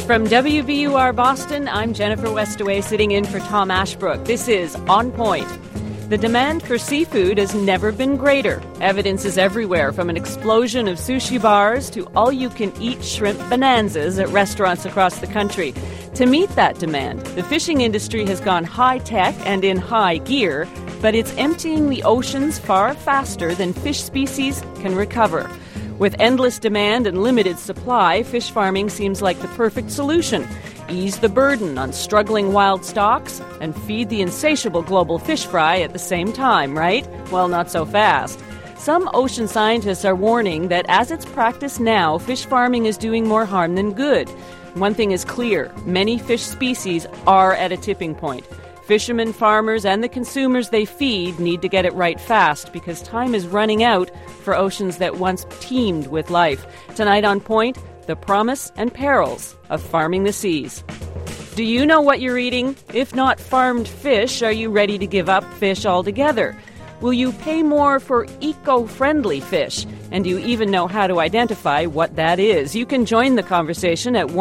From WBUR Boston, I'm Jennifer Westaway sitting in for Tom Ashbrook. This is On Point. The demand for seafood has never been greater. Evidence is everywhere, from an explosion of sushi bars to all-you-can-eat shrimp bonanzas at restaurants across the country. To meet that demand, the fishing industry has gone high-tech and in high gear, but it's emptying the oceans far faster than fish species can recover. With endless demand and limited supply, fish farming seems like the perfect solution. Ease the burden on struggling wild stocks and feed the insatiable global fish fry at the same time, right? Well, not so fast. Some ocean scientists are warning that as it's practiced now, fish farming is doing more harm than good. One thing is clear: many fish species are at a tipping point. Fishermen, farmers, and the consumers they feed need to get it right fast because time is running out for oceans that once teemed with life. Tonight on Point, the promise and perils of farming the seas. Do you know what you're eating? If not farmed fish, are you ready to give up fish altogether? Will you pay more for eco-friendly fish? And do you even know how to identify what that is? You can join the conversation at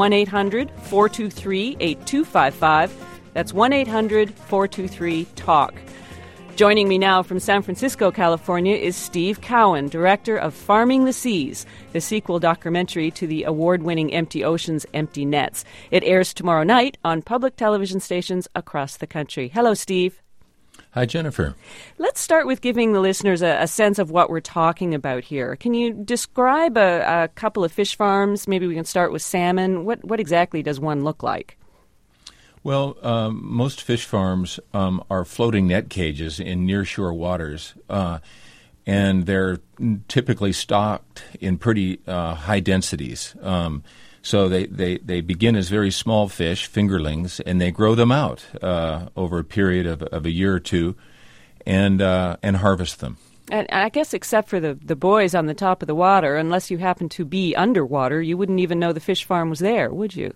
1-800-423-8255. That's 1-800-423-TALK. Joining me now from San Francisco, California, is Steve Cowan, director of Farming the Seas, the sequel documentary to the award-winning Empty Oceans, Empty Nets. It airs tomorrow night on public television stations across the country. Hello, Steve. Hi, Jennifer. Let's start with giving the listeners a sense of what we're talking about here. Can you describe a couple of fish farms? Maybe we can start with salmon. What exactly does one look like? Well, most fish farms are floating net cages in nearshore waters, and they're typically stocked in pretty high densities. So they begin as very small fish, fingerlings, and they grow them out over a period of a year or two and harvest them. And I guess except for the buoys on the top of the water, unless you happen to be underwater, you wouldn't even know the fish farm was there, would you?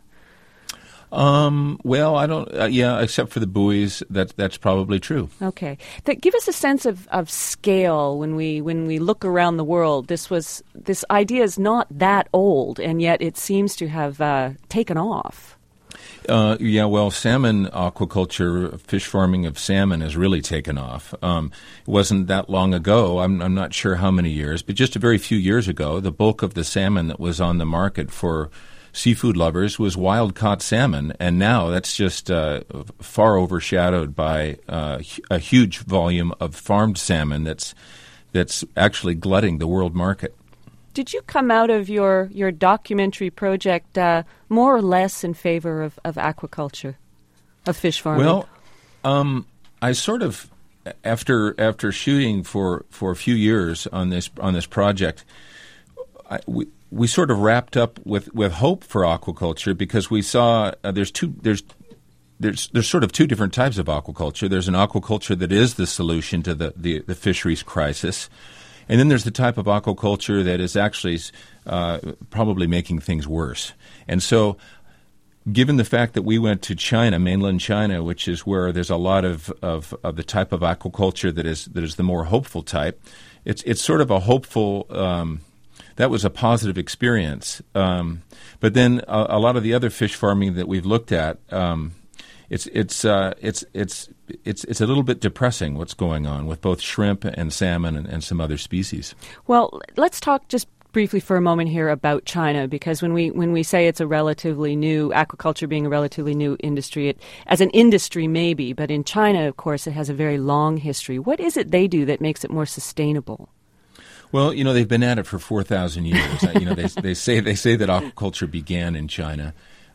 Well, I don't. Yeah, except for the buoys, that's probably true. Okay, give us a sense of scale when we look around the world. This idea is not that old, and yet it seems to have taken off. Yeah, well, salmon aquaculture, fish farming of salmon, has really taken off. It wasn't that long ago. I'm not sure how many years, but just a very few years ago, the bulk of the salmon that was on the market for seafood lovers was wild-caught salmon, and now that's just far overshadowed by a huge volume of farmed salmon that's actually glutting the world market. Did you come out of your documentary project more or less in favor of aquaculture, of fish farming? Well, I sort of, after shooting for a few years on this project, we sort of wrapped up with hope for aquaculture because we saw there's sort of two different types of aquaculture. There's an aquaculture that is the solution to the fisheries crisis, and then there's the type of aquaculture that is actually probably making things worse. And so, given the fact that we went to China, mainland China, which is where there's a lot of the type of aquaculture that is the more hopeful type, it's sort of a hopeful. That was a positive experience. But then a lot of the other fish farming that we've looked at, it's a little bit depressing what's going on with both shrimp and salmon and some other species. Well, let's talk just briefly for a moment here about China, because when we say it's a relatively new aquaculture, being a relatively new industry, as an industry maybe, but in China, of course, it has a very long history. What is it they do that makes it more sustainable? Well, they've been at it for 4,000 years. They say that aquaculture began in China.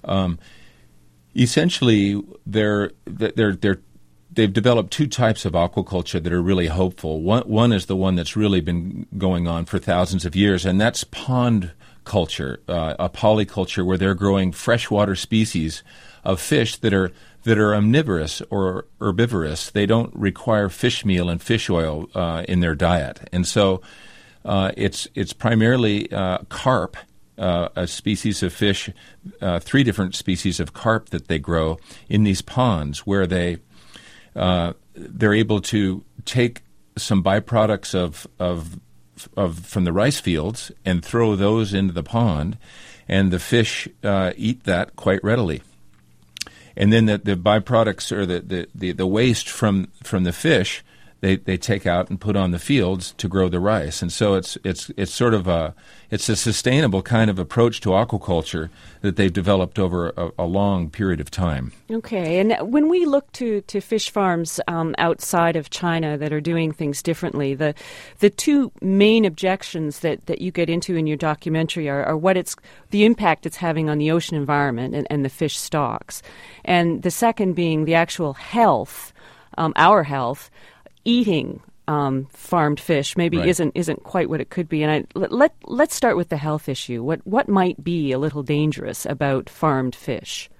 Essentially, they've developed two types of aquaculture that are really hopeful. One is the one that's really been going on for thousands of years, and that's pond culture, a polyculture where they're growing freshwater species of fish that are omnivorous or herbivorous. They don't require fish meal and fish oil in their diet, and so. It's primarily carp, a species of fish, three different species of carp that they grow in these ponds, where they're able to take some byproducts of from the rice fields and throw those into the pond, and the fish eat that quite readily. And then the byproducts, or the waste from the fish, they take out and put on the fields to grow the rice. And so it's sort of a sustainable kind of approach to aquaculture that they've developed over a long period of time. Okay, and when we look to fish farms outside of China that are doing things differently, the two main objections that you get into in your documentary are the impact it's having on the ocean environment and the fish stocks, and the second being the actual health, our health. Eating farmed fish maybe right. isn't quite what it could be, and let's start with the health issue. What might be a little dangerous about farmed fish?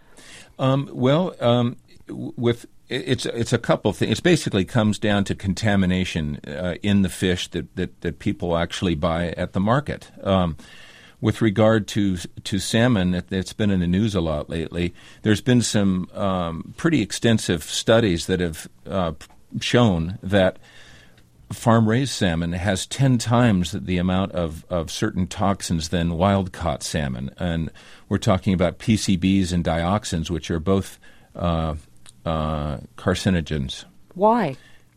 With it's a couple things. It basically comes down to contamination in the fish that people actually buy at the market. With regard to salmon, it's been in the news a lot lately. There's been some pretty extensive studies that have shown that farm-raised salmon has 10 times the amount of certain toxins than wild-caught salmon. And we're talking about PCBs and dioxins, which are both carcinogens. What?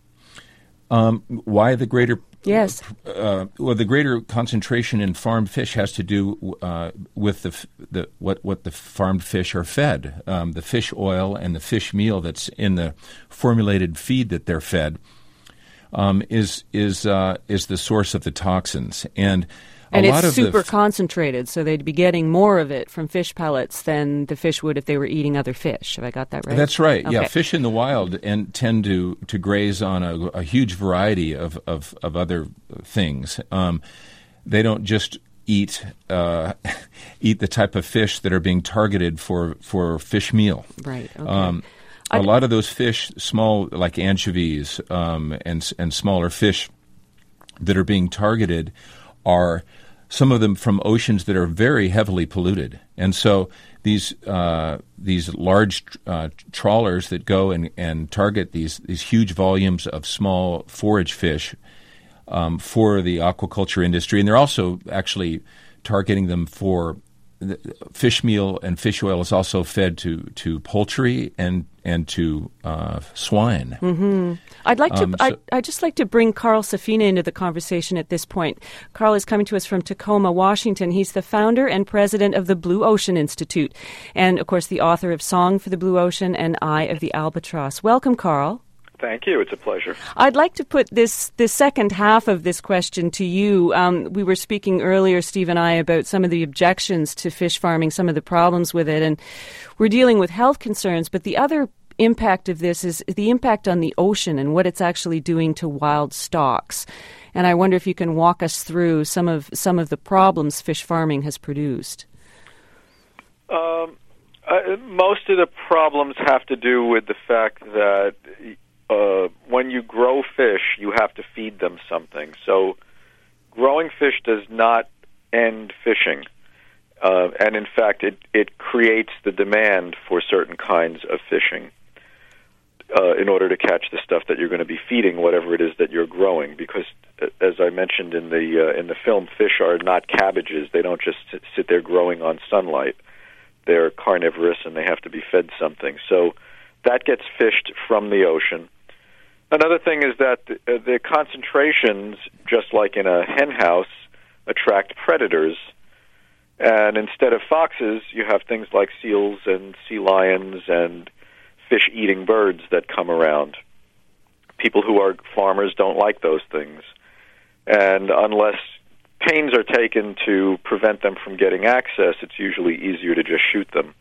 Why the greater... Yes. The greater concentration in farmed fish has to do with what the farmed fish are fed. The fish oil and the fish meal that's in the formulated feed that they're fed is the source of the toxins. And it's super concentrated, so they'd be getting more of it from fish pellets than the fish would if they were eating other fish. Have I got that right? That's right. Okay. Yeah, fish in the wild tend to graze on a huge variety of other things. They don't just eat the type of fish that are being targeted for fish meal. Right. Okay. A lot of those fish, small like anchovies and smaller fish that are being targeted, are some of them from oceans that are very heavily polluted. And so these large trawlers that go and target these huge volumes of small forage fish for the aquaculture industry, and they're also actually targeting them for fish meal, and fish oil is also fed to poultry and to swine. Mm-hmm. I'd just like to bring Carl Safina into the conversation at this point. Carl is coming to us from Tacoma, Washington. He's the founder and president of the Blue Ocean Institute, and of course the author of Song for the Blue Ocean and Eye of the Albatross. Welcome, Carl. Thank you. It's a pleasure. I'd like to put the second half of this question to you. We were speaking earlier, Steve and I, about some of the objections to fish farming, some of the problems with it, and we're dealing with health concerns. But the other impact of this is the impact on the ocean and what it's actually doing to wild stocks. And I wonder if you can walk us through some of the problems fish farming has produced. Most of the problems have to do with the fact that when you grow fish, you have to feed them something. So growing fish does not end fishing. And in fact, it creates the demand for certain kinds of fishing in order to catch the stuff that you're going to be feeding, whatever it is that you're growing. Because, as I mentioned in the film, fish are not cabbages. They don't just sit there growing on sunlight. They're carnivorous, and they have to be fed something. So that gets fished from the ocean. Another thing is that the concentrations, just like in a hen house, attract predators. And instead of foxes, you have things like seals and sea lions and fish-eating birds that come around. People who are farmers don't like those things. And unless pains are taken to prevent them from getting access, it's usually easier to just shoot them.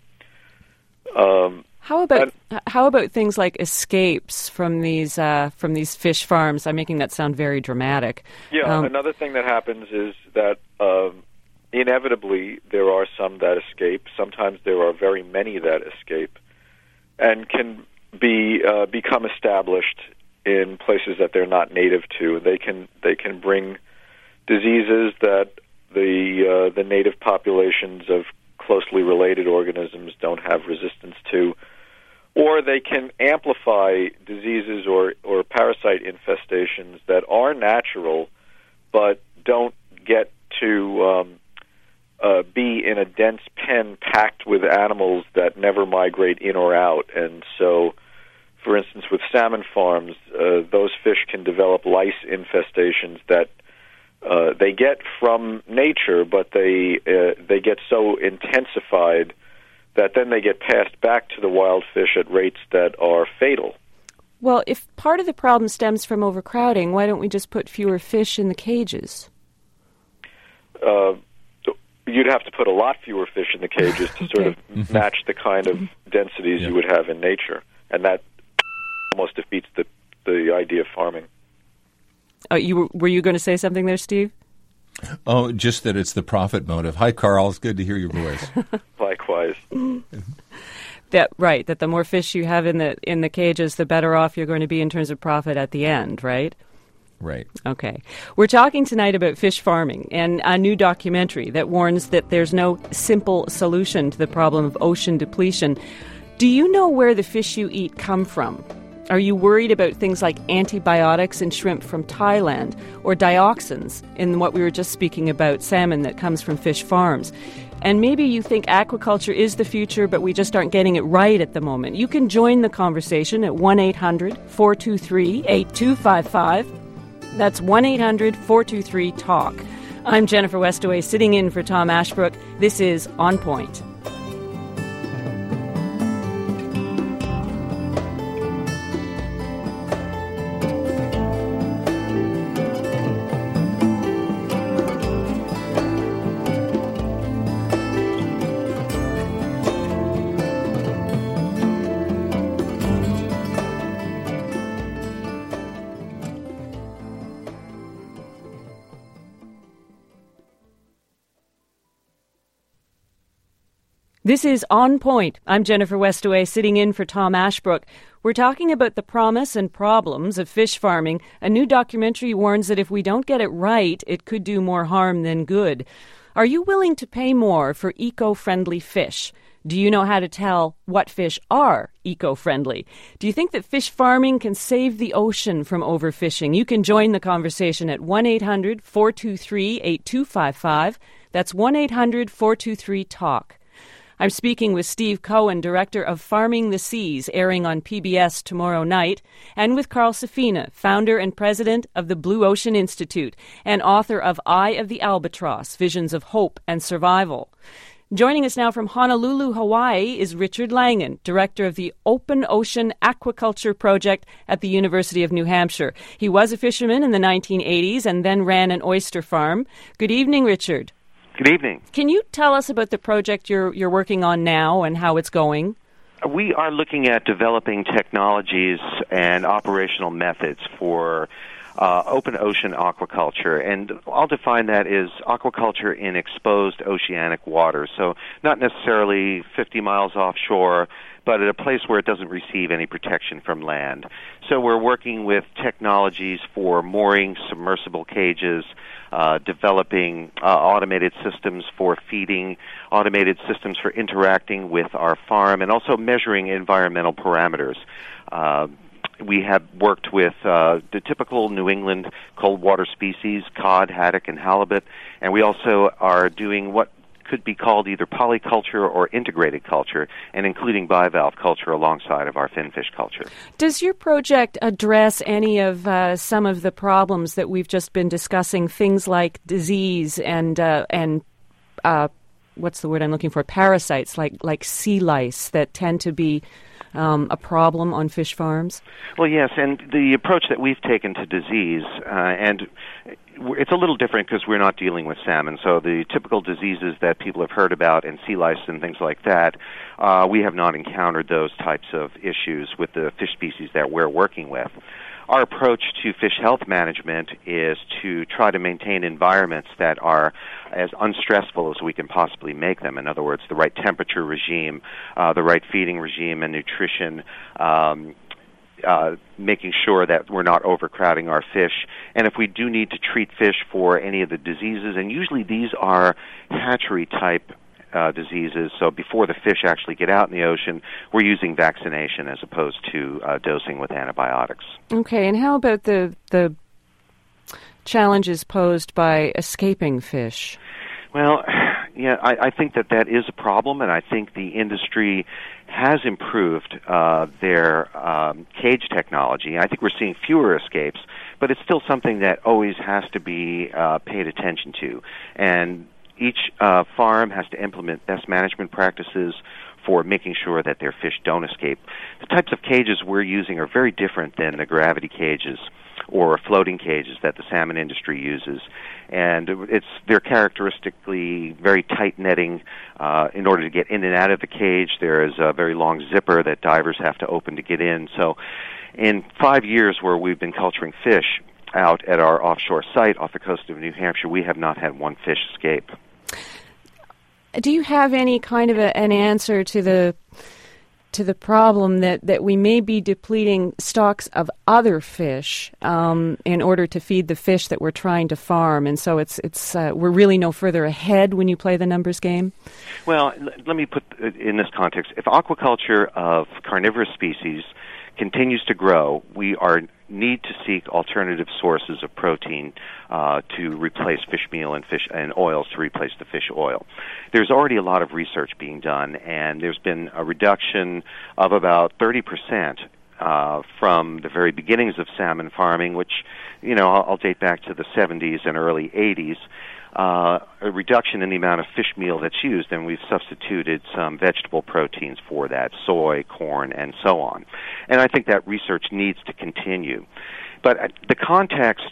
How about things like escapes from these fish farms? I'm making that sound very dramatic. Yeah, another thing that happens is that inevitably there are some that escape. Sometimes there are very many that escape, and can become established in places that they're not native to. They can bring diseases that the native populations of closely related organisms don't have resistance to, or they can amplify diseases or parasite infestations that are natural but don't get to be in a dense pen packed with animals that never migrate in or out. And so, for instance, with salmon farms, those fish can develop lice infestations that they get from nature, but they get so intensified that then they get passed back to the wild fish at rates that are fatal. Well, if part of the problem stems from overcrowding, why don't we just put fewer fish in the cages? You'd have to put a lot fewer fish in the cages to sort of match the kind of densities you would have in nature, and that almost defeats the idea of farming. Were you going to say something there, Steve? Oh, just that it's the profit motive. Hi, Carl. It's good to hear your voice. Likewise. That the more fish you have in the cages, the better off you're going to be in terms of profit at the end, right? Right. Okay. We're talking tonight about fish farming and a new documentary that warns that there's no simple solution to the problem of ocean depletion. Do you know where the fish you eat come from? Are you worried about things like antibiotics in shrimp from Thailand or dioxins in what we were just speaking about, salmon that comes from fish farms? And maybe you think aquaculture is the future, but we just aren't getting it right at the moment. You can join the conversation at 1-800-423-8255. That's 1-800-423-TALK. I'm Jennifer Westaway, sitting in for Tom Ashbrook. This is On Point. This is On Point. I'm Jennifer Westaway, sitting in for Tom Ashbrook. We're talking about the promise and problems of fish farming. A new documentary warns that if we don't get it right, it could do more harm than good. Are you willing to pay more for eco-friendly fish? Do you know how to tell what fish are eco-friendly? Do you think that fish farming can save the ocean from overfishing? You can join the conversation at 1-800-423-8255. That's 1-800-423-TALK. I'm speaking with Steve Cohen, director of Farming the Seas, airing on PBS tomorrow night, and with Carl Safina, founder and president of the Blue Ocean Institute and author of Eye of the Albatross, Visions of Hope and Survival. Joining us now from Honolulu, Hawaii, is Richard Langan, director of the Open Ocean Aquaculture Project at the University of New Hampshire. He was a fisherman in the 1980s and then ran an oyster farm. Good evening, Richard. Good evening. Can you tell us about the project you're working on now and how it's going? We are looking at developing technologies and operational methods for open ocean aquaculture, and I'll define that as aquaculture in exposed oceanic waters, so not necessarily 50 miles offshore, but at a place where it doesn't receive any protection from land. So we're working with technologies for mooring submersible cages, developing automated systems for feeding, automated systems for interacting with our farm, and also measuring environmental parameters. We have worked with the typical New England cold water species, cod, haddock, and halibut, and we also are doing what could be called either polyculture or integrated culture, and including bivalve culture alongside of our finfish culture. Does your project address any of some of the problems that we've just been discussing, things like disease and what's the word I'm looking for, parasites like sea lice that tend to be a problem on fish farms? Well, yes, and the approach that we've taken to disease, and it's a little different because we're not dealing with salmon. So the typical diseases that people have heard about and sea lice and things like that, we have not encountered those types of issues with the fish species that we're working with. Our approach to fish health management is to try to maintain environments that are as unstressful as we can possibly make them. In other words, the right temperature regime, the right feeding regime and nutrition, making sure that we're not overcrowding our fish. And if we do need to treat fish for any of the diseases, and usually these are hatchery-type diseases, so before the fish actually get out in the ocean, we're using vaccination as opposed to dosing with antibiotics. Okay, and how about the challenges posed by escaping fish? Well, yeah, I think that is a problem, and I think the industry has improved their cage technology. I think we're seeing fewer escapes, but it's still something that always has to be paid attention to. And each farm has to implement best management practices for making sure that their fish don't escape. The types of cages we're using are very different than the gravity cages or floating cages that the salmon industry uses. And they're characteristically very tight netting. In order to get in and out of the cage, there is a very long zipper that divers have to open to get in. So in 5 years where we've been culturing fish out at our offshore site off the coast of New Hampshire, we have not had one fish escape. Do you have any kind of an answer to the problem that we may be depleting stocks of other fish in order to feed the fish that we're trying to farm, and so it's we're really no further ahead when you play the numbers game? Well, let me put it in this context. If aquaculture of carnivorous species continues to grow, we need to seek alternative sources of protein to replace fish meal and oils to replace the fish oil. There's already a lot of research being done, and there's been a reduction of about 30% from the very beginnings of salmon farming, which, I'll date back to the 70s and early 80s. A reduction in the amount of fish meal that's used, and we've substituted some vegetable proteins for that, soy, corn, and so on. And I think that research needs to continue. But the context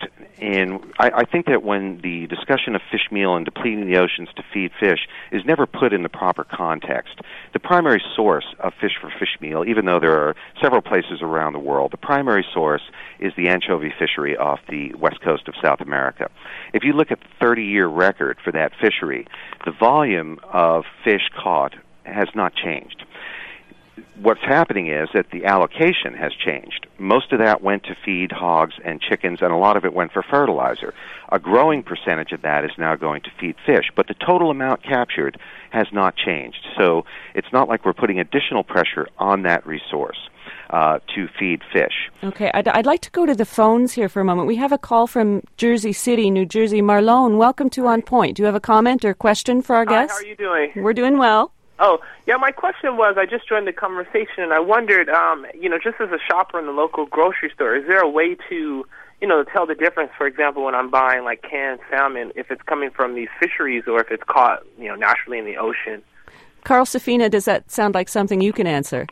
I think that when the discussion of fish meal and depleting the oceans to feed fish is never put in the proper context. The primary source of fish for fish meal, even though there are several places around the world, the primary source is the anchovy fishery off the west coast of South America. If you look at the 30-year record for that fishery, the volume of fish caught has not changed. What's happening is that the allocation has changed. Most of that went to feed hogs and chickens, and a lot of it went for fertilizer. A growing percentage of that is now going to feed fish, but the total amount captured has not changed. So it's not like we're putting additional pressure on that resource to feed fish. Okay, I'd like to go to the phones here for a moment. We have a call from Jersey City, New Jersey. Marlone, welcome to On Point. Do you have a comment or question for our guest? Hi, how are you doing? We're doing well. Oh, yeah, my question was, I just joined the conversation, and I wondered, just as a shopper in the local grocery store, is there a way to, tell the difference, for example, when I'm buying, like, canned salmon, if it's coming from these fisheries or if it's caught, naturally in the ocean? Carl Safina, does that sound like something you can answer?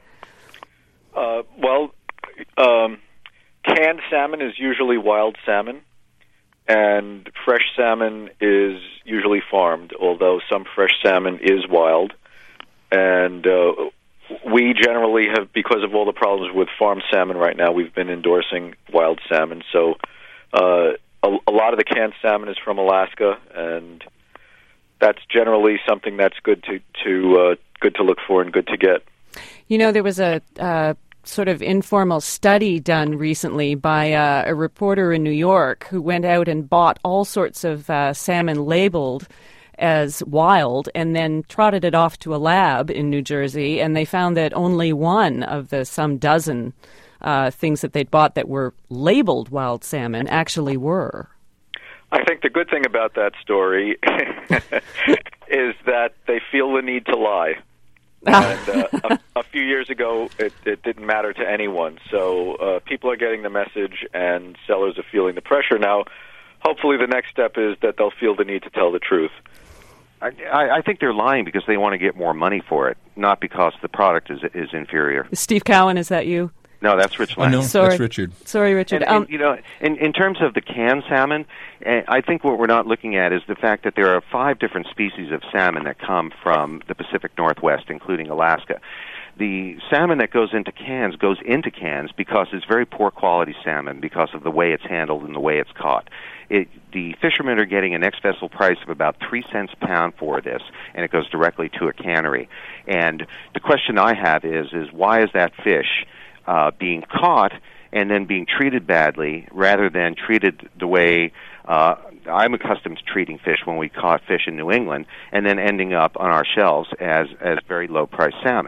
Canned salmon is usually wild salmon, and fresh salmon is usually farmed, although some fresh salmon is wild. And we generally have, because of all the problems with farmed salmon right now, we've been endorsing wild salmon. So a lot of the canned salmon is from Alaska, and that's generally something that's good to look for and good to get. There was a sort of informal study done recently by a reporter in New York who went out and bought all sorts of salmon labeled as wild and then trotted it off to a lab in New Jersey, and they found that only one of the some dozen things that they'd bought that were labeled wild salmon actually were. I think the good thing about that story is that they feel the need to lie. And a few years ago, it didn't matter to anyone. So people are getting the message, and sellers are feeling the pressure. Now, hopefully the next step is that they'll feel the need to tell the truth. I think they're lying because they want to get more money for it, not because the product is inferior. Steve Cowan, is that you? No, that's Rich Lang. Oh, no, Sorry. that's Richard. Sorry, Richard. In terms of the canned salmon, I think what we're not looking at is the fact that there are 5 different species of salmon that come from the Pacific Northwest, including Alaska. The salmon that goes into cans because it's very poor quality salmon because of the way it's handled and the way it's caught. The fishermen are getting an ex-vessel price of about 3 cents a pound for this, and it goes directly to a cannery. And the question I have is why is that fish being caught and then being treated badly rather than treated the way I'm accustomed to treating fish when we caught fish in New England and then ending up on our shelves as very low-priced salmon?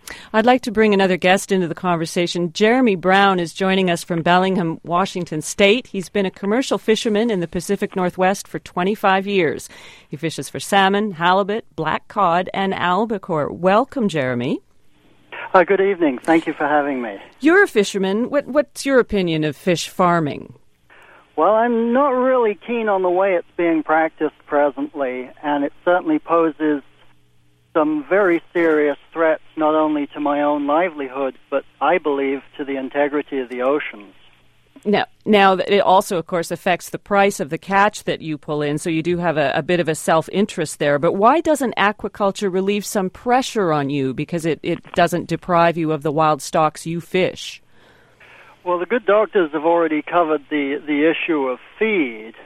I'd like to bring another guest into the conversation. Jeremy Brown is joining us from Bellingham, Washington State. He's been a commercial fisherman in the Pacific Northwest for 25 years. He fishes for salmon, halibut, black cod, and albacore. Welcome, Jeremy. Good evening. Thank you for having me. You're a fisherman. What's your opinion of fish farming? Well, I'm not really keen on the way it's being practiced presently, and it certainly poses some very serious threats not only to my own livelihood, but I believe to the integrity of the oceans. Now it also, of course, affects the price of the catch that you pull in, so you do have a bit of a self-interest there. But why doesn't aquaculture relieve some pressure on you because it doesn't deprive you of the wild stocks you fish? Well, the good doctors have already covered the issue of feed,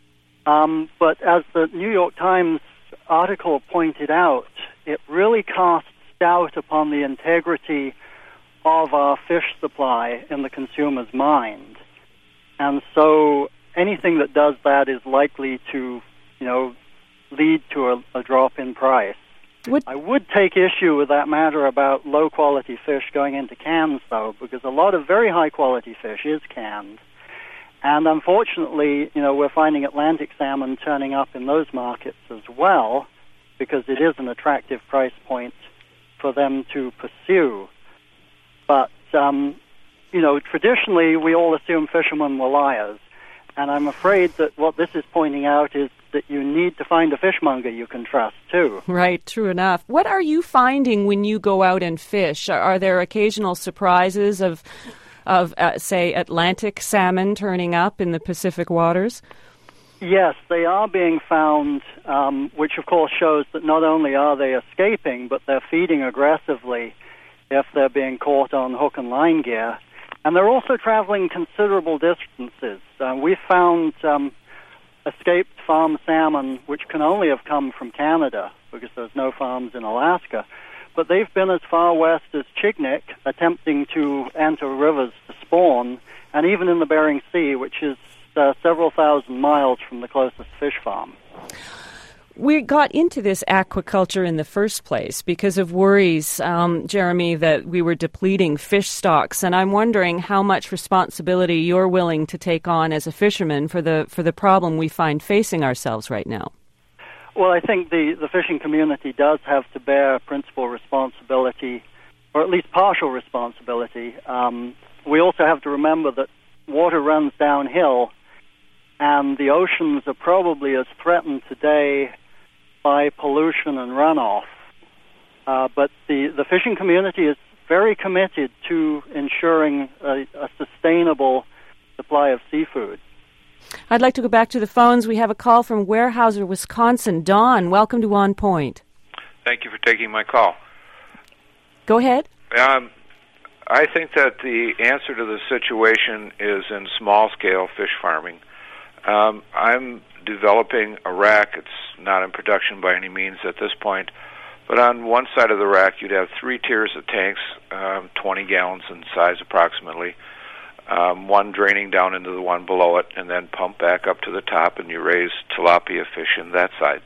but as the New York Times article pointed out, it really casts doubt upon the integrity of our fish supply in the consumer's mind. And so anything that does that is likely to, lead to a drop in price. I would take issue with that matter about low-quality fish going into cans, though, because a lot of very high-quality fish is canned. And unfortunately, we're finding Atlantic salmon turning up in those markets as well, because it is an attractive price point for them to pursue. But, traditionally we all assume fishermen were liars. And I'm afraid that what this is pointing out is that you need to find a fishmonger you can trust, too. Right, true enough. What are you finding when you go out and fish? Are there occasional surprises of say, Atlantic salmon turning up in the Pacific waters? Yes, they are being found, which of course shows that not only are they escaping, but they're feeding aggressively if they're being caught on hook and line gear. And they're also traveling considerable distances. We found escaped farm salmon, which can only have come from Canada, because there's no farms in Alaska. But they've been as far west as Chignik, attempting to enter rivers to spawn, and even in the Bering Sea, which is several thousand miles from the closest fish farm. We got into this aquaculture in the first place because of worries, Jeremy, that we were depleting fish stocks, and I'm wondering how much responsibility you're willing to take on as a fisherman for the problem we find facing ourselves right now. Well, I think the fishing community does have to bear principal responsibility, or at least partial responsibility. We also have to remember that water runs downhill, and the oceans are probably as threatened today by pollution and runoff. But the fishing community is very committed to ensuring a sustainable supply of seafood. I'd like to go back to the phones. We have a call from Weyerhaeuser, Wisconsin. Don, welcome to On Point. Thank you for taking my call. Go ahead. I think that the answer to the situation is in small-scale fish farming. I'm developing a rack. It's not in production by any means at this point, but on one side of the rack you'd have 3 tiers of tanks, 20 gallons in size approximately, one draining down into the one below it, and then pump back up to the top, and you raise tilapia fish in that side.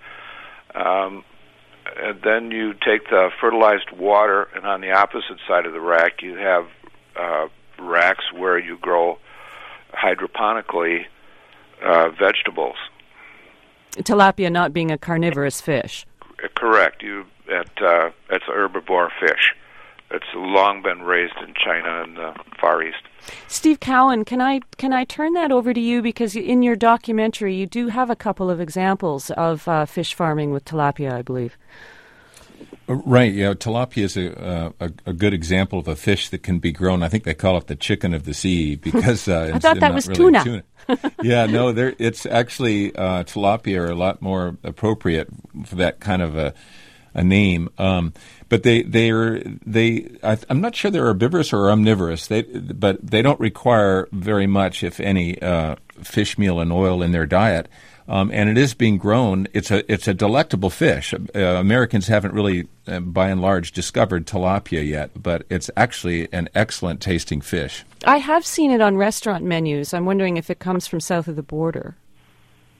And then you take the fertilized water, and on the opposite side of the rack you have racks where you grow hydroponically vegetables. Tilapia not being a carnivorous fish. Correct. That's a herbivore fish. It's long been raised in China and the Far East. Steve Cowan, can I turn that over to you, because in your documentary you do have a couple of examples of fish farming with tilapia, I believe. Right, yeah. Tilapia is a good example of a fish that can be grown. I think they call it the chicken of the sea because I thought that was really tuna. Yeah, no, it's actually tilapia are a lot more appropriate for that kind of a name. But I'm not sure they're herbivorous or omnivorous. But they don't require very much, if any, fish meal and oil in their diet. And it is being grown. It's a delectable fish. Americans haven't really, by and large, discovered tilapia yet, but it's actually an excellent tasting fish. I have seen it on restaurant menus. I'm wondering if it comes from south of the border.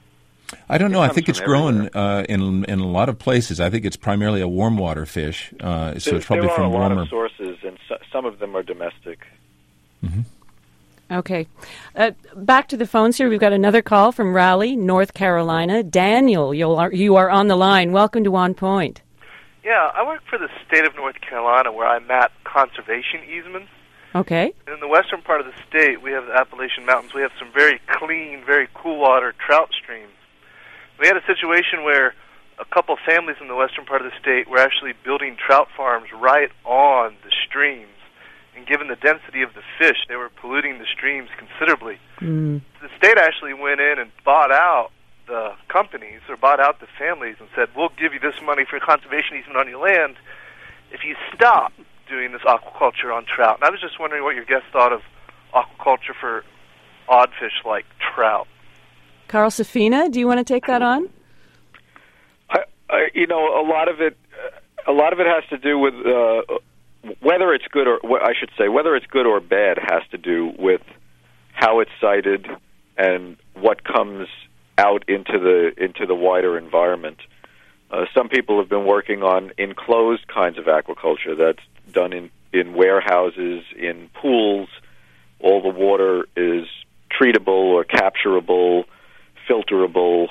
I don't know. I think it's grown everywhere. in a lot of places. I think it's primarily a warm water fish, so it's probably there are from a lot warmer of sources, and some of them are domestic. Mm-hmm. Okay. Back to the phones here. We've got another call from Raleigh, North Carolina. Daniel, you are on the line. Welcome to On Point. Yeah, I work for the state of North Carolina where I map conservation easements. Okay. And in the western part of the state, we have the Appalachian Mountains. We have some very clean, very cool water trout streams. We had a situation where a couple families in the western part of the state were actually building trout farms right on the streams. And given the density of the fish, they were polluting the streams considerably. Mm. The state actually went in and bought out the companies or bought out the families and said, we'll give you this money for conservation easement on your land if you stop doing this aquaculture on trout. And I was just wondering what your guests thought of aquaculture for odd fish like trout. Carl Safina, do you want to take that on? A lot of it has to do with whether it's good or whether it's good or bad has to do with how it's sited and what comes out into the wider environment. Some people have been working on enclosed kinds of aquaculture that's done in warehouses, in pools. All the water is treatable or capturable, filterable.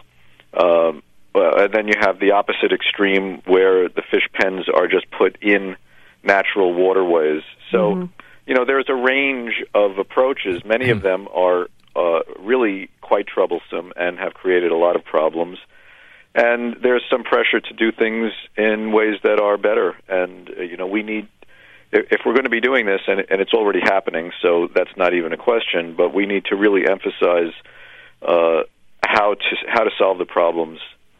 And then you have the opposite extreme where the fish pens are just put in natural waterways. So, there's a range of approaches. Many of them are really quite troublesome and have created a lot of problems. And there's some pressure to do things in ways that are better. And, we need, if we're going to be doing this, and it's already happening, so that's not even a question, but we need to really emphasize how to solve the problems.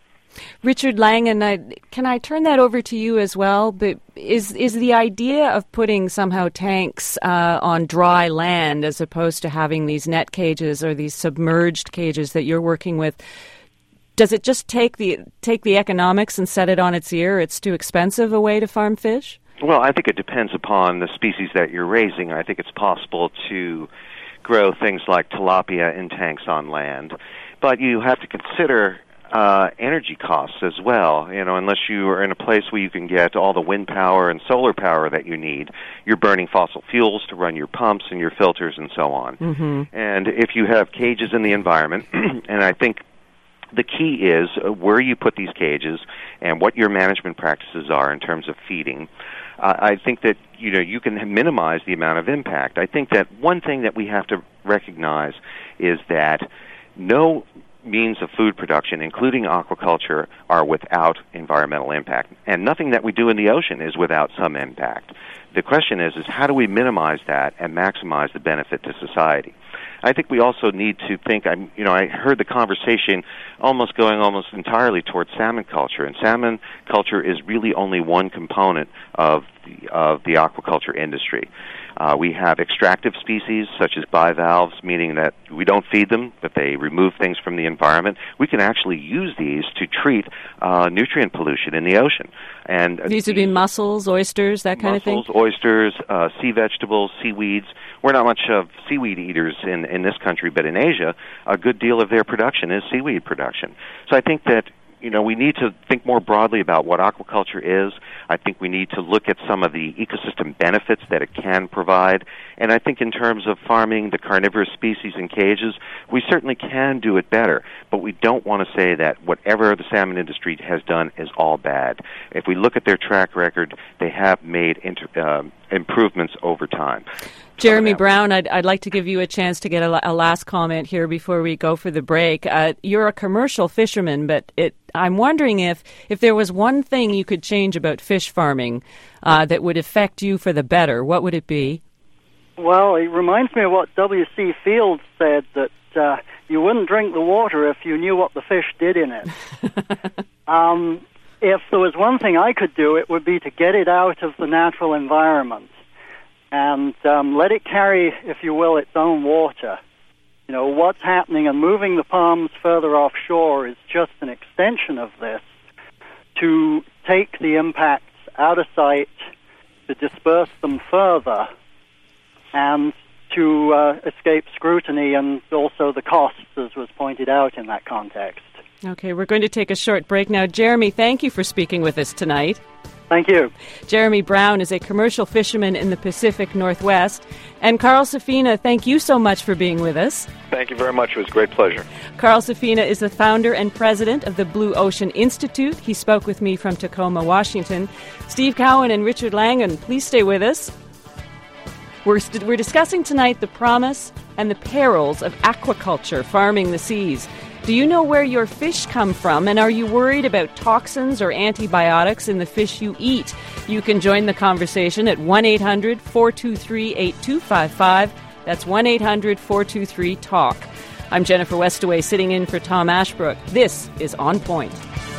Richard Langan, can I turn that over to you as well? But is the idea of putting somehow tanks on dry land as opposed to having these net cages or these submerged cages that you're working with, does it just take the economics and set it on its ear? It's too expensive a way to farm fish? Well, I think it depends upon the species that you're raising. I think it's possible to grow things like tilapia in tanks on land, but you have to consider energy costs as well. Unless you are in a place where you can get all the wind power and solar power that you need, you're burning fossil fuels to run your pumps and your filters and so on. Mm-hmm. And if you have cages in the environment, and I think the key is where you put these cages and what your management practices are in terms of feeding. I think that you can minimize the amount of impact. I think that one thing that we have to recognize is that no means of food production, including aquaculture, are without environmental impact. And nothing that we do in the ocean is without some impact. The question is how do we minimize that and maximize the benefit to society? I think we also need to think, I heard the conversation going almost entirely towards salmon culture, and salmon culture is really only one component of the aquaculture industry. We have extractive species such as bivalves, meaning that we don't feed them, but they remove things from the environment. We can actually use these to treat nutrient pollution in the ocean. And these would be mussels, oysters, that kind of thing? Mussels, oysters, sea vegetables, seaweeds. We're not much of seaweed eaters in this country, but in Asia, a good deal of their production is seaweed production. So I think that we need to think more broadly about what aquaculture is. I think we need to look at some of the ecosystem benefits that it can provide. And I think in terms of farming the carnivorous species in cages, we certainly can do it better. But we don't want to say that whatever the salmon industry has done is all bad. If we look at their track record, they have made improvements over time. Jeremy Brown, I'd like to give you a chance to get a last comment here before we go for the break. You're a commercial fisherman, but I'm wondering if there was one thing you could change about fish farming that would affect you for the better, what would it be? Well, it reminds me of what W.C. Fields said, that you wouldn't drink the water if you knew what the fish did in it. If there was one thing I could do, it would be to get it out of the natural environment and let it carry, if you will, its own water. What's happening and moving the palms further offshore is just an extension of this to take the impacts out of sight, to disperse them further, and to escape scrutiny and also the costs, as was pointed out in that context. Okay, we're going to take a short break now. Jeremy, thank you for speaking with us tonight. Thank you. Jeremy Brown is a commercial fisherman in the Pacific Northwest. And Carl Safina, thank you so much for being with us. Thank you very much. It was a great pleasure. Carl Safina is the founder and president of the Blue Ocean Institute. He spoke with me from Tacoma, Washington. Steve Cowan and Richard Langan, please stay with us. We're discussing tonight the promise and the perils of aquaculture, farming the seas. Do you know where your fish come from, and are you worried about toxins or antibiotics in the fish you eat? You can join the conversation at 1-800-423-8255. That's 1-800-423-TALK. I'm Jennifer Westaway, sitting in for Tom Ashbrook. This is On Point.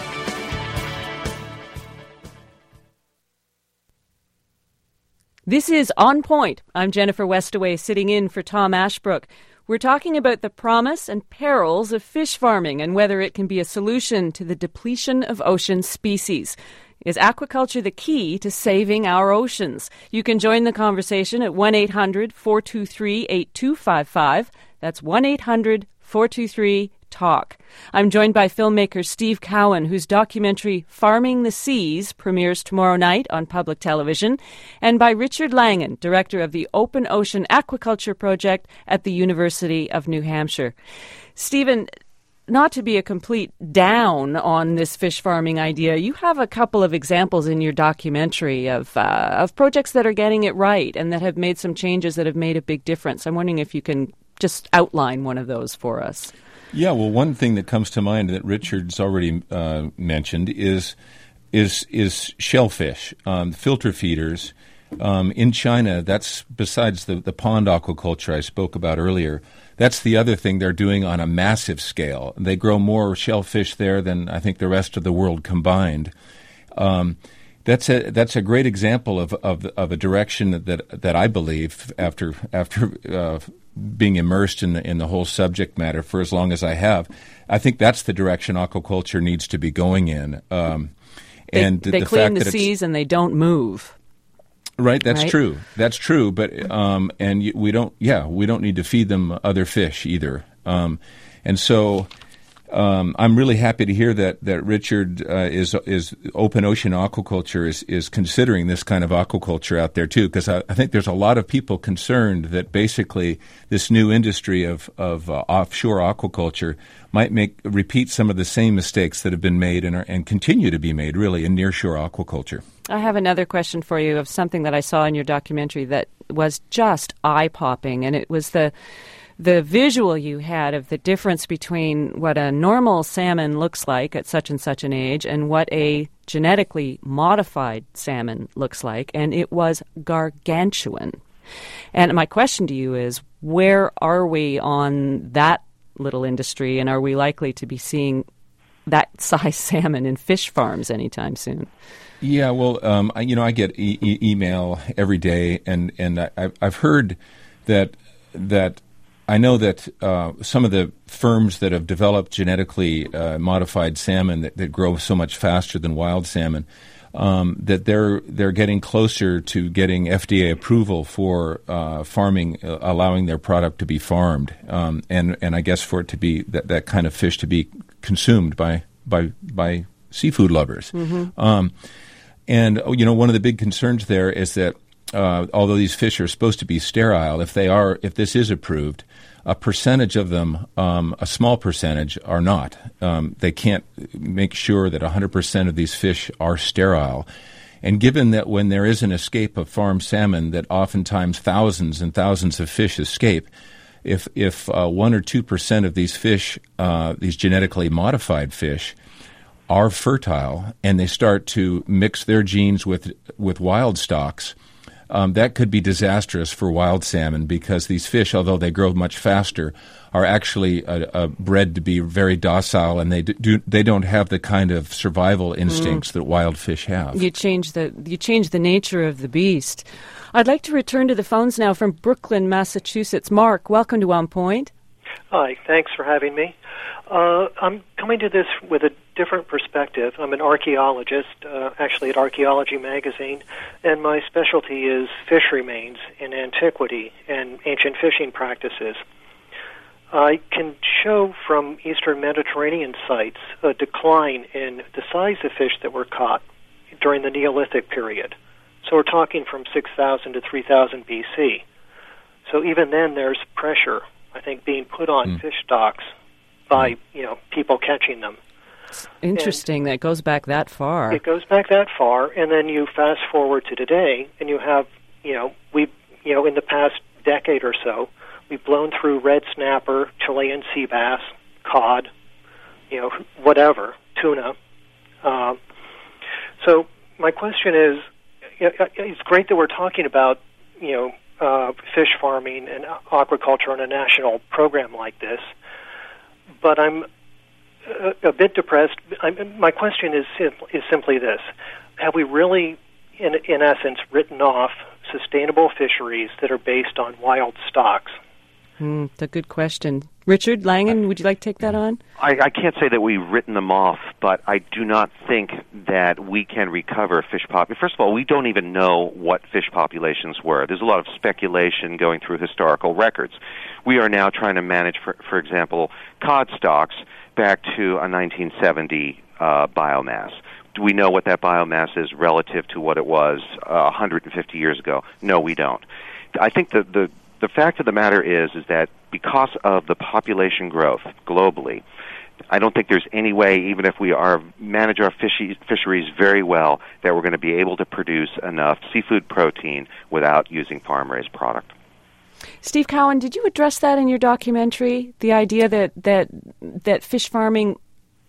This is On Point. I'm Jennifer Westaway, sitting in for Tom Ashbrook. We're talking about the promise and perils of fish farming and whether it can be a solution to the depletion of ocean species. Is aquaculture the key to saving our oceans? You can join the conversation at 1-800-423-8255. That's 1-800-423-TALK. I'm joined by filmmaker Steve Cowan, whose documentary Farming the Seas premieres tomorrow night on public television, and by Richard Langan, director of the Open Ocean Aquaculture Project at the University of New Hampshire. Stephen, not to be a complete down on this fish farming idea, you have a couple of examples in your documentary of projects that are getting it right and that have made some changes that have made a big difference. I'm wondering if you can just outline one of those for us. Yeah, well, one thing that comes to mind that Richard's already mentioned is shellfish, filter feeders. In China, that's besides the pond aquaculture I spoke about earlier. That's the other thing they're doing on a massive scale. They grow more shellfish there than I think the rest of the world combined. That's a great example of a direction that I believe after being immersed in the whole subject matter for as long as I have, I think that's the direction aquaculture needs to be going in. And they clean the seas and they don't move. Right, that's true. That's true, but we don't need to feed them other fish either. And so I'm really happy to hear that Richard is Open Ocean Aquaculture is considering this kind of aquaculture out there too, because I think there's a lot of people concerned that basically this new industry of offshore aquaculture might repeat some of the same mistakes that have been made and continue to be made really in nearshore aquaculture. I have another question for you of something that I saw in your documentary that was just eye-popping, and it was the visual you had of the difference between what a normal salmon looks like at such and such an age and what a genetically modified salmon looks like, and it was gargantuan. And my question to you is, where are we on that little industry, and are we likely to be seeing that size salmon in fish farms anytime soon? Yeah, well, I get email every day, and I've heard that I know that some of the firms that have developed genetically modified salmon that grow so much faster than wild salmon, that they're getting closer to getting FDA approval for farming, allowing their product to be farmed, and I guess for it to be that kind of fish to be consumed by seafood lovers. Mm-hmm. And one of the big concerns there is that although these fish are supposed to be sterile, if this is approved, a percentage of them, a small percentage, are not. They can't make sure that 100% of these fish are sterile. And given that when there is an escape of farmed salmon, that oftentimes thousands and thousands of fish escape, if 1 or 2% of these fish, these genetically modified fish, are fertile and they start to mix their genes with wild stocks, that could be disastrous for wild salmon, because these fish, although they grow much faster, are actually bred to be very docile, and they don't have the kind of survival instincts that wild fish have. You change the nature of the beast. I'd like to return to the phones now from Brooklyn, Massachusetts. Mark, welcome to On Point. Hi, thanks for having me. I'm coming to this with a different perspective. I'm an archaeologist, actually at Archaeology Magazine, and my specialty is fish remains in antiquity and ancient fishing practices. I can show from Eastern Mediterranean sites a decline in the size of fish that were caught during the Neolithic period. So we're talking from 6,000 to 3,000 BC. So even then there's pressure, I think, being put on fish stocks by, people catching them. It's interesting that goes back that far. It goes back that far, and then you fast forward to today, and you have, in the past decade or so, we've blown through red snapper, Chilean sea bass, cod, whatever, tuna. So my question is, it's great that we're talking about, fish farming and aquaculture on a national program like this, but I'm a bit depressed. My question is simply this: have we really, in essence, written off sustainable fisheries that are based on wild stocks? It's a good question. Richard Langan, would you like to take that on? I can't say that we've written them off, but I do not think that we can recover fish populations. First of all, we don't even know what fish populations were. There's a lot of speculation going through historical records. We are now trying to manage, for example, cod stocks back to a 1970 biomass. Do we know what that biomass is relative to what it was 150 years ago? No, we don't. I think the fact of the matter is that because of the population growth globally, I don't think there's any way, even if we manage our fisheries very well, that we're going to be able to produce enough seafood protein without using farm-raised product. Steve Cowan, did you address that in your documentary? The idea that fish farming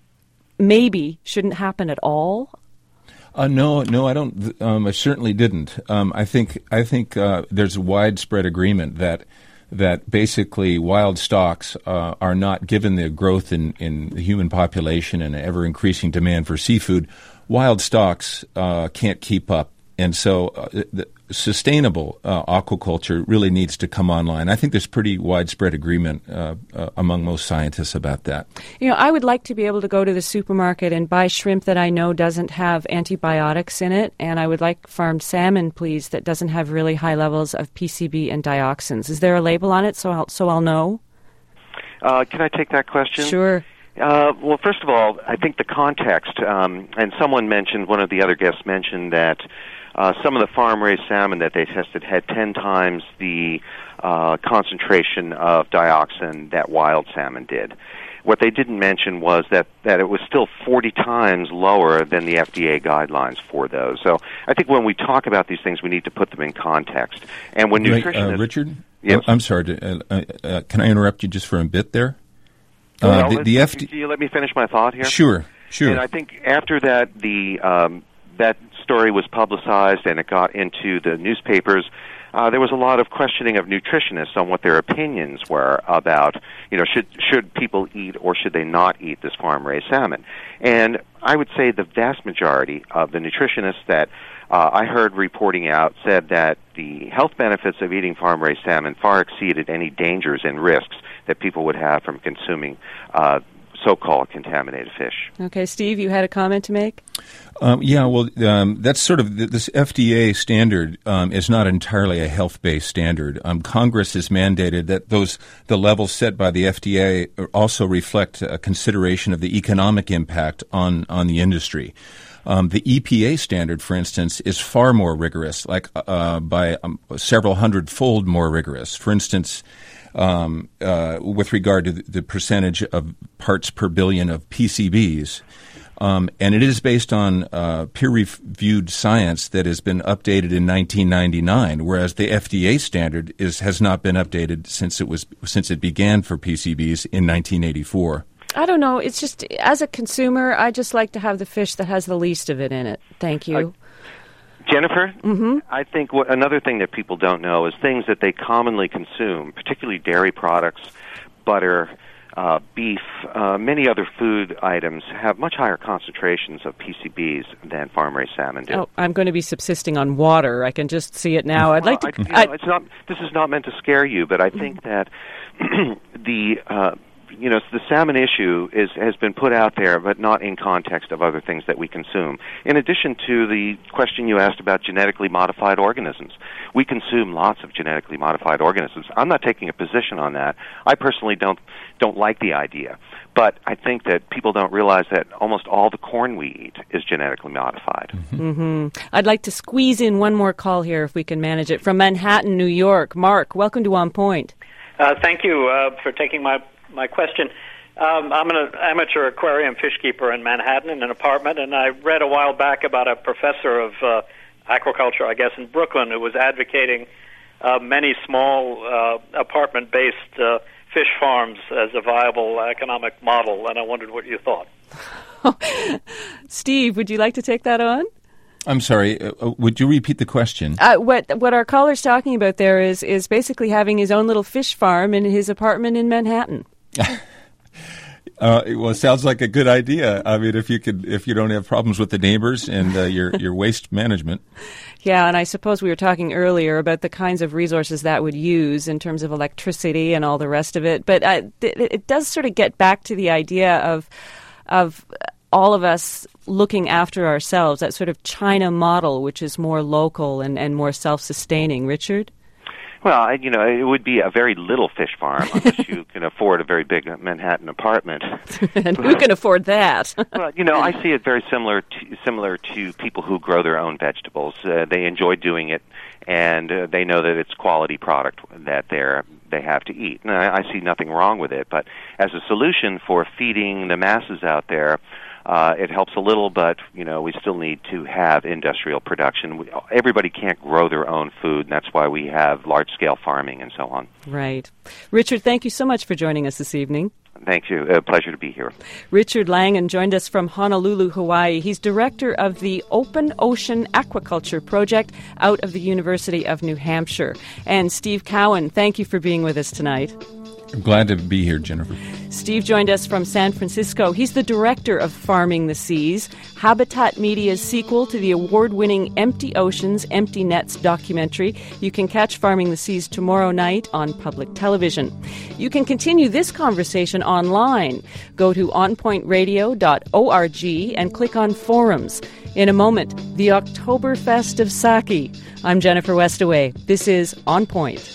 maybe shouldn't happen at all? No, I don't. I certainly didn't. I think there's widespread agreement that basically wild stocks are not, given the growth in the human population and ever increasing demand for seafood, wild stocks can't keep up, and so sustainable aquaculture really needs to come online. I think there's pretty widespread agreement among most scientists about that. I would like to be able to go to the supermarket and buy shrimp that I know doesn't have antibiotics in it, and I would like farmed salmon, please, that doesn't have really high levels of PCB and dioxins. Is there a label on it so I'll know? Can I take that question? Sure. Well, first of all, I think the context, and someone mentioned, one of the other guests mentioned that some of the farm-raised salmon that they tested had 10 times the concentration of dioxin that wild salmon did. What they didn't mention was that it was still 40 times lower than the FDA guidelines for those. So I think when we talk about these things, we need to put them in context. And when nutritionists... Richard? Yes? I'm sorry. Can I interrupt you just for a bit there? Do you let me finish my thought here? Sure. And I think after that, that story was publicized and it got into the newspapers, there was a lot of questioning of nutritionists on what their opinions were about, should people eat or should they not eat this farm-raised salmon. And I would say the vast majority of the nutritionists that I heard reporting out said that the health benefits of eating farm-raised salmon far exceeded any dangers and risks that people would have from consuming so-called contaminated fish. Okay, Steve, you had a comment to make? That's sort of this FDA standard is not entirely a health-based standard. Congress has mandated that the levels set by the FDA also reflect a consideration of the economic impact on the industry. The EPA standard, for instance, is far more rigorous, by several hundred-fold more rigorous. For instance, with regard to the percentage of parts per billion of PCBs. And it is based on peer-reviewed science that has been updated in 1999, whereas the FDA standard has not been updated since it began for PCBs in 1984. I don't know. It's just, as a consumer, I just like to have the fish that has the least of it in it. Thank you. Jennifer, Mm-hmm. I think another thing that people don't know is things that they commonly consume, particularly dairy products, butter, beef, many other food items have much higher concentrations of PCBs than farm-raised salmon do. Oh, I'm going to be subsisting on water. I can just see it now. I'd like to... This is not meant to scare you, but I think that the salmon issue has been put out there, but not in context of other things that we consume. In addition to the question you asked about genetically modified organisms, we consume lots of genetically modified organisms. I'm not taking a position on that. I personally don't like the idea, but I think that people don't realize that almost all the corn we eat is genetically modified. Mm-hmm. I'd like to squeeze in one more call here if we can manage it. From Manhattan, New York, Mark, welcome to On Point. Thank you for taking my question. I'm an amateur aquarium fish keeper in Manhattan in an apartment, and I read a while back about a professor of aquaculture, I guess, in Brooklyn, who was advocating many small apartment-based fish farms as a viable economic model, and I wondered what you thought. Steve, would you like to take that on? I'm sorry, would you repeat the question? What our caller's talking about there is basically having his own little fish farm in his apartment in Manhattan. Well, it sounds like a good idea. I mean, if you don't have problems with the neighbors and your waste management. Yeah, and I suppose we were talking earlier about the kinds of resources that would use in terms of electricity and all the rest of it. But it does sort of get back to the idea of all of us looking after ourselves, that sort of China model, which is more local and more self-sustaining. Richard? Well, it would be a very little fish farm unless you can afford a very big Manhattan apartment. And who can afford that? Well, I see it very similar to people who grow their own vegetables. They enjoy doing it, and they know that it's quality product that they have to eat. And I see nothing wrong with it. But as a solution for feeding the masses out there, it helps a little, but, we still need to have industrial production. Everybody can't grow their own food, and that's why we have large-scale farming and so on. Right. Richard, thank you so much for joining us this evening. Thank you. A pleasure to be here. Richard Langan joined us from Honolulu, Hawaii. He's director of the Open Ocean Aquaculture Project out of the University of New Hampshire. And Steve Cowan, thank you for being with us tonight. I'm glad to be here, Jennifer. Steve joined us from San Francisco. He's the director of Farming the Seas, Habitat Media's sequel to the award-winning Empty Oceans, Empty Nets documentary. You can catch Farming the Seas tomorrow night on public television. You can continue this conversation online. Go to onpointradio.org and click on forums. In a moment, the Oktoberfest of Sake. I'm Jennifer Westaway. This is On Point.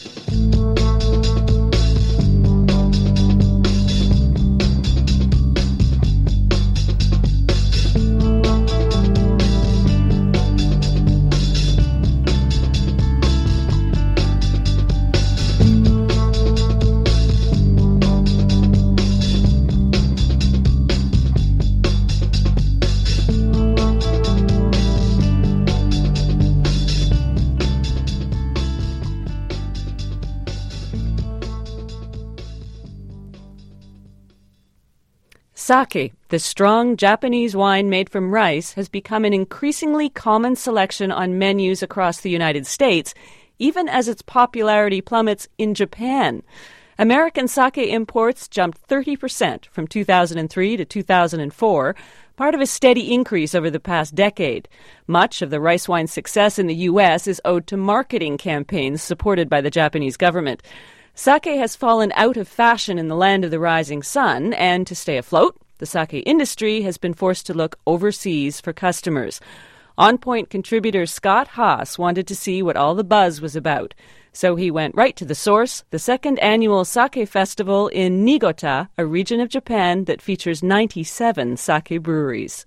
Sake, the strong Japanese wine made from rice, has become an increasingly common selection on menus across the United States, even as its popularity plummets in Japan. American sake imports jumped 30% from 2003 to 2004, part of a steady increase over the past decade. Much of the rice wine's success in the U.S. is owed to marketing campaigns supported by the Japanese government. Sake has fallen out of fashion in the land of the rising sun, and to stay afloat, the sake industry has been forced to look overseas for customers. On Point contributor Scott Haas wanted to see what all the buzz was about. So he went right to the source, the second annual sake festival in Niigata, a region of Japan that features 97 sake breweries.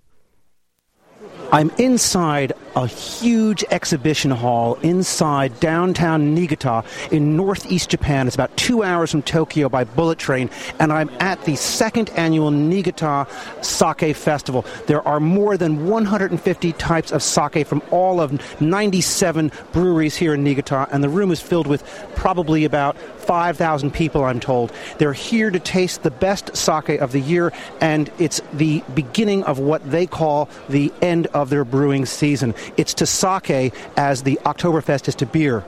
I'm inside a huge exhibition hall inside downtown Niigata in northeast Japan. It's about 2 hours from Tokyo by bullet train, and I'm at the second annual Niigata Sake Festival. There are more than 150 types of sake from all of 97 breweries here in Niigata, and the room is filled with probably about 5,000 people, I'm told. They're here to taste the best sake of the year, and it's the beginning of what they call the end of their brewing season. It's to sake as the Oktoberfest is to beer.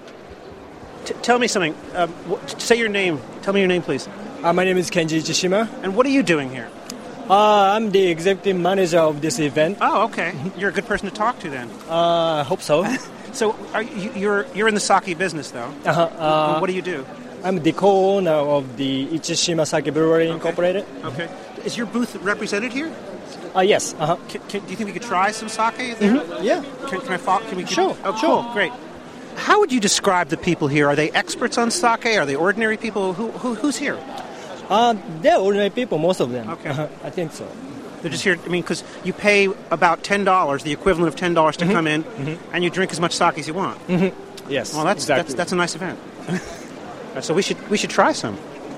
Tell me something. Say your name. Tell me your name, please. My name is Kenji Jishima. And what are you doing here? I'm the executive manager of this event. Oh, okay. You're a good person to talk to then. I hope so. So you're in the sake business, though. What do you do? I'm the co-owner of the Ichishima Sake Brewery Incorporated. Okay. Is your booth represented here? Yes. Do you think we could try some sake there? Mm-hmm. Yeah. Can I follow? Sure. Oh, sure. Cool. Great. How would you describe the people here? Are they experts on sake? Are they ordinary people? Who's here? They're ordinary people, most of them. Okay. I think so. They're just here, because you pay about $10, the equivalent of $10 to come in, and you drink as much sake as you want. Mm-hmm. Yes. Well, that's a nice event. So we should try some.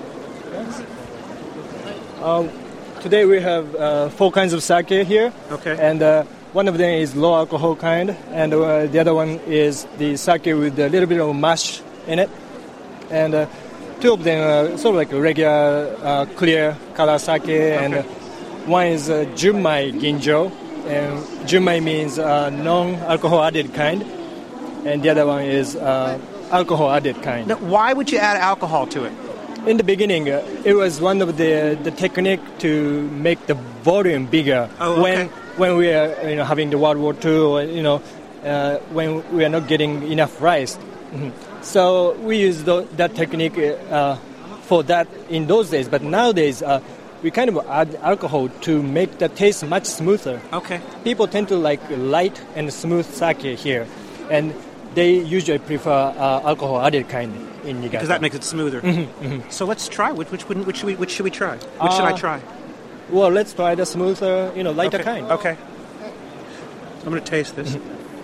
Today we have 4 kinds of sake here. Okay. And one of them is low alcohol kind, and the other one is the sake with a little bit of mash in it. And 2 of them are sort of like a regular clear color sake, okay. And one is Junmai Ginjo, and Junmai means non-alcohol added kind, and the other one is alcohol added kind. Now, why would you add alcohol to it? In the beginning, it was one of the technique to make the volume bigger. Oh, okay. When we are having the World War II, or when we are not getting enough rice. Mm-hmm. So we use that technique for that in those days. But nowadays, we kind of add alcohol to make the taste much smoother. Okay. People tend to like light and smooth sake here, and they usually prefer alcohol added kind in Niigata. Because that makes it smoother. Mm-hmm, mm-hmm. So let's try. Which should we try? Which should I try? Well, let's try the smoother, lighter kind. Okay. I'm going to taste this.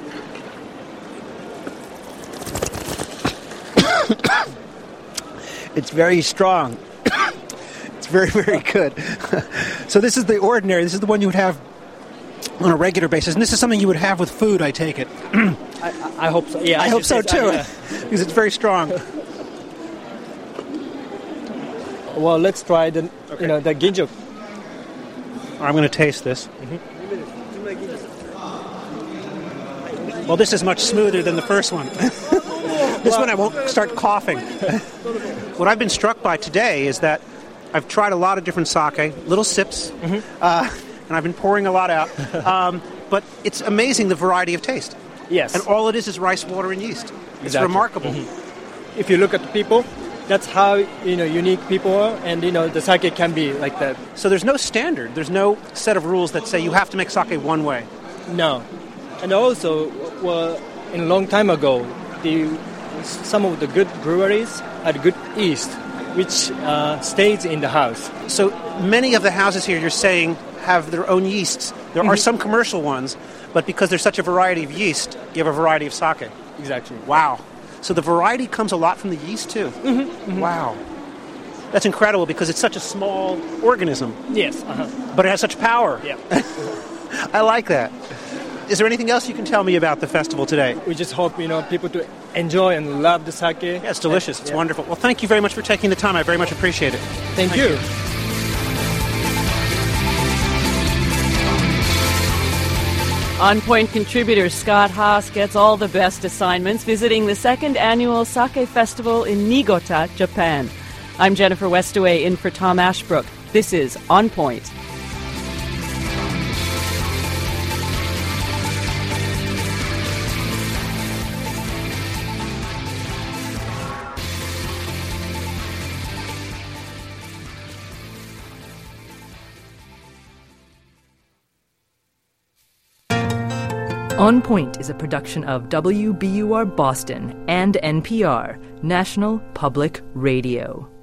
It's very strong. It's very, very good. So this is the ordinary. This is the one you would have on a regular basis. And this is something you would have with food, I take it. I hope so. Yeah, I hope so, too. Because it's very strong. Well, let's try the ginjo. I'm going to taste this. Well, this is much smoother than the first one. This one I won't start coughing. What I've been struck by today is that I've tried a lot of different sake, little sips, and I've been pouring a lot out. But it's amazing the variety of taste. Yes. And all it is rice, water, and yeast. It's remarkable. Mm-hmm. If you look at the people, that's how unique people are, and the sake can be like that. So there's no standard. There's no set of rules that say you have to make sake one way. No, and also, in a long time ago, some of the good breweries had good yeast, which stays in the house. So many of the houses here, you're saying, have their own yeasts. There are some commercial ones, but because there's such a variety of yeast, you have a variety of sake. Exactly. Wow. So the variety comes a lot from the yeast, too. Mm-hmm. Mm-hmm. Wow. That's incredible because it's such a small organism. Yes. But it has such power. Yeah. I like that. Is there anything else you can tell me about the festival today? We just hope, people to enjoy and love the sake. Yeah, it's delicious. It's wonderful. Well, thank you very much for taking the time. I very much appreciate it. Thank you. On Point contributor Scott Haas gets all the best assignments visiting the 2nd annual Sake Festival in Niigata, Japan. I'm Jennifer Westaway in for Tom Ashbrook. This is On Point. On Point is a production of WBUR Boston and NPR, National Public Radio.